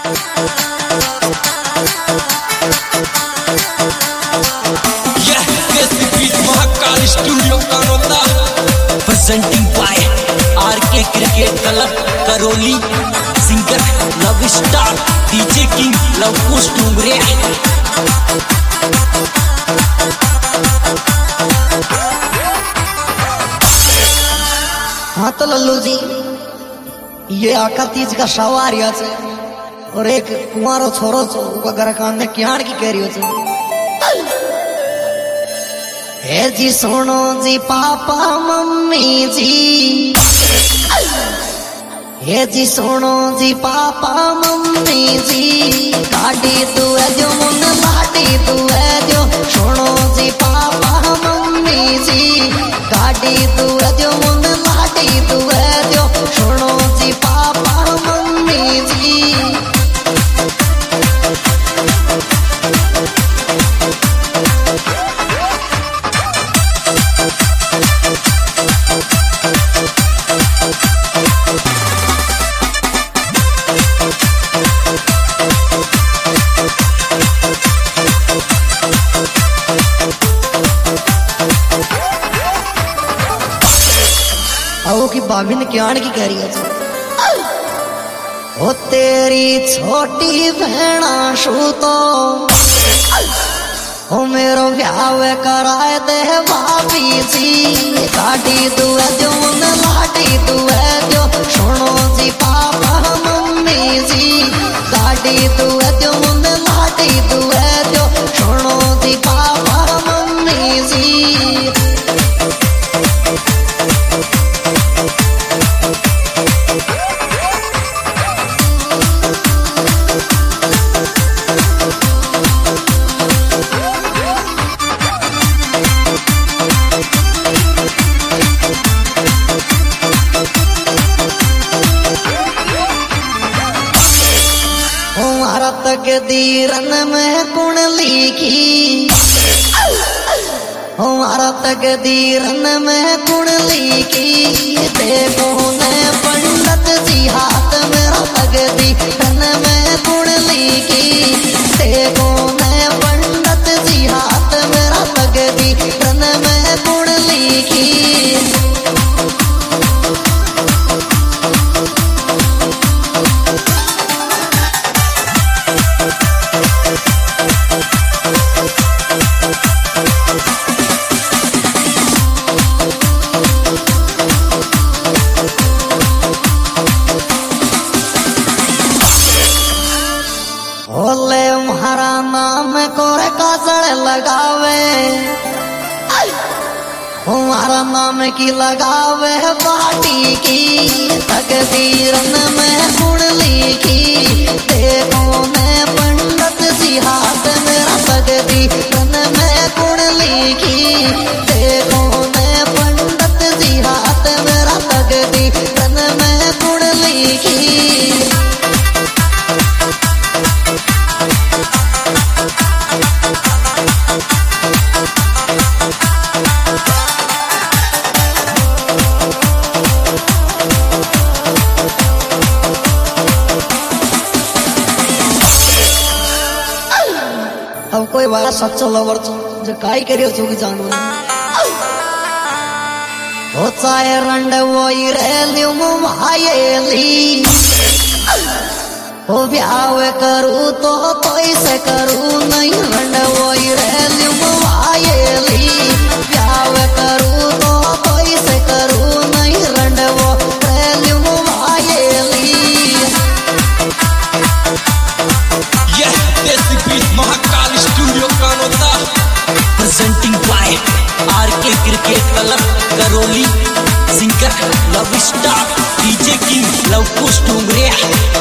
Mahakal studio Kanota presenting by RK cricket club Karauli. Singer love star DJ king Lavkush Dungre. हाँ तो लल्लू जी, ये आका तीज का सवारिया से और एक कुंवारो छोरो छो घर कान में क्याण की कह रही हो। हे जी सुनो जी पापा मम्मी जी, हे जी सुनो जी पापा मम्मी जी, गाड़ी तू है जो मुन लाडी तू है जो। सुनो जी पापा मम्मी जी, गाड़ी तू है जो मुन लाडी तू है जो। सुनो जी पापा मम्मी जी। आओ की भाभी ने क्याण की कह रही है ओ तेरी छोटी बहना शू तो ओ मेरो ब्याह कराए दे भाभी जी, गाड़ी तू है जो मुन लाडी तू है जो। सुनो जी पापा मम्मी जी, गाड़ी तू है जो मुन लाडी तू है जो। सुनो जी पापा मम्मी जी। तकदीरन में कुण लिखी, हमारा तकदीरन में कुण लिखी। देखो ने पंडित जी हाथ मेरा तकदीरन में कुण लिखी। देखो ने पंडित जी हाथ मेरा तकदीरन में कुण लिखी। बोले म्हारा नाम कोरे काजल लगावे, हमारा नाम की लगावे बाटी की। तकदीरन में गुण लिखी। देखो ने पंडित जी हाथ मेरा तकदीरन में गुण लिखी। देखो ने पंडित जी हाथ मेरा तकदीरन में गुण लिखी। अब कोई बारा सच्चो लवर छो जो काई करियो छो की जानवर हो चाहे रंड वोई रेलियो मुवायेली। हो ब्याह करू तो तोई से करू नहीं, रंड वोई रेलियो मुवायेली। ब्याह करू तो तोई से करू नहीं, रंड वो रेलियो मुवायेली। Mahakal studio Kanota presenting by RK cricket club Karauli. Singer love star DJ king Lavkush Dungre.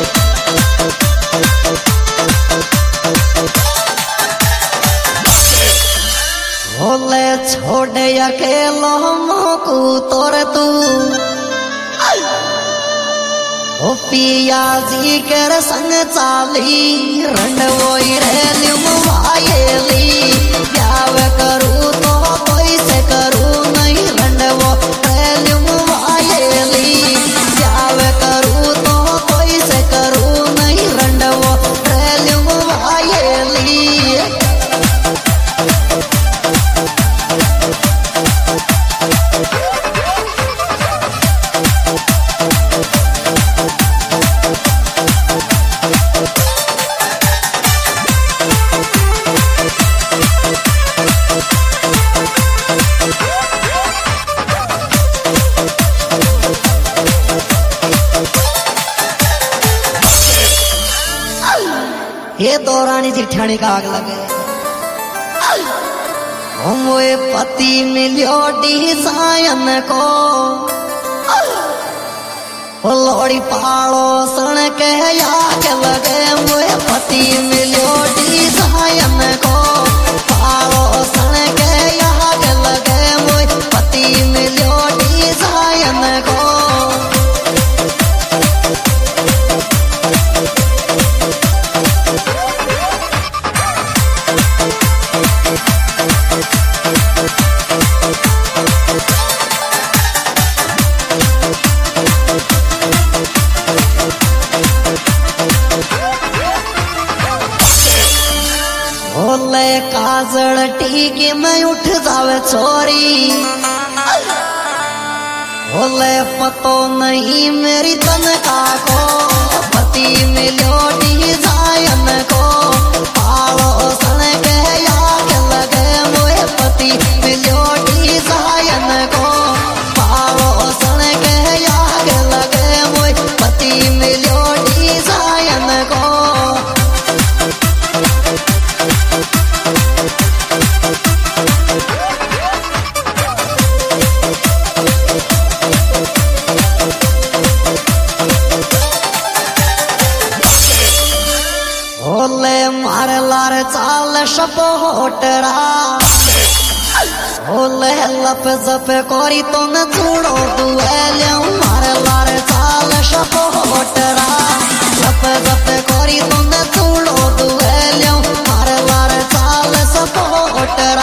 बोले छोड़े अकेलो मोकू तोर तू, ओ पिया जी कर संग चाली। रंड वोई रेलियो मुवायेली। ब्याह करू तो कोई से करू नहीं, रंड वो रेलियो मुवायेली। ब्याह करू तो कोई से करू नहीं, रंड वो ये दौरानी जिठानी का आग लगे मोए पति मिलियो डिजाइन को लोड़ी पालो सण के आग लगे मोए पति मिलियो डिजाइन को पालो सण के आग लगे मोए पति मिलियो डिजाइन को बोले काजल टीकी में उठ जावे छोरी बोले पतो नहीं मेरी तनका को पति मिलो डिजाइन को पालो सन के आग लगे मोए पति मिलो डिजाइन को पालो सन के आग लगे मोए पति मिलो डिजाइन को बोले मार लार चाल सपोटरा बोले लप जप कोरी तो न छोड़ो दुएले मार लार चाल सपोटरा लप जप कोरी तो न छोड़ो दुएले मार लार चाल सपोटरा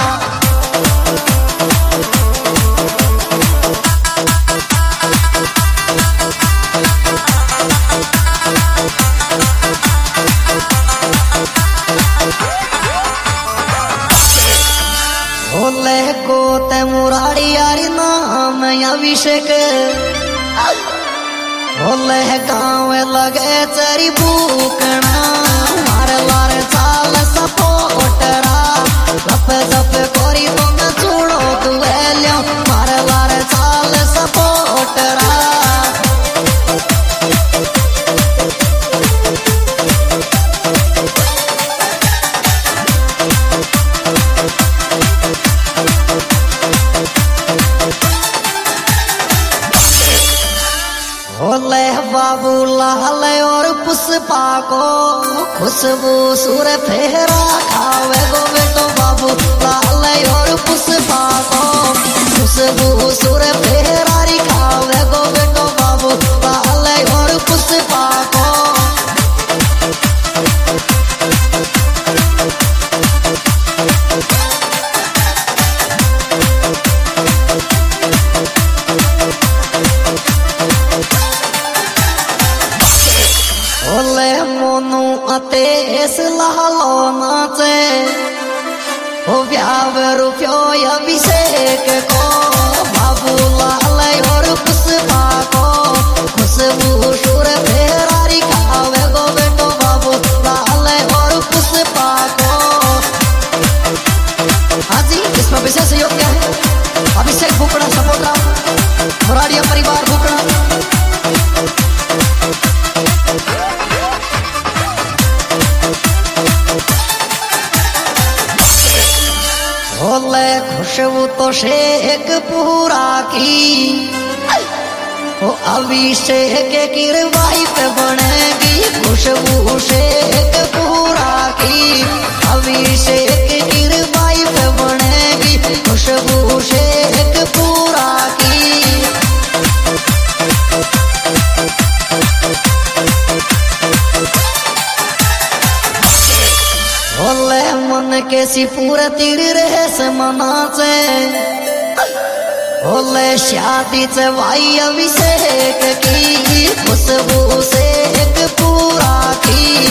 बोले गोते मुरारी यारी नाम अभिषेक बोले गाँव लगे चरी भूकना मार लार चाल सपोटरा लप जप कोरी तो न छोड़ो दुएलियो मार लार चाल सपोटरा बोले बाबू लाल और पुष्पा को खुशबू सुर फेरा खावे गो बेटो बाबू लाल और पुष्पा को खुशबू सुर फेरा री खावे गो बेटो बाबू लाल और पुष्पा को बोले मोनू अतेस लालो नाचे हो ब्याव रुपयो अभिषेक को बाबू लाल और पुष्पा को खुशबू सुर फेरारी खावे गो बेटो बाबू लाल और पुष्पा को। हाँ जी, इसमें विशेष सहयोग क्या है? अभिषेक भूकड़ा सपोटा मुरारिया परिवार भूकड़ा। बोले खुशबू तो शेख पूरा की वो अभिषेक की वाइफ बनेगी खुशबू शेख पूरा की अभिषेक की वाइफ बनेगी खुशबू शेख पूरा की। बोले मन के सिपुर तीर रहे से मना से बोले शादी से भाई अभिषेक की खुशबू शेख पूरा की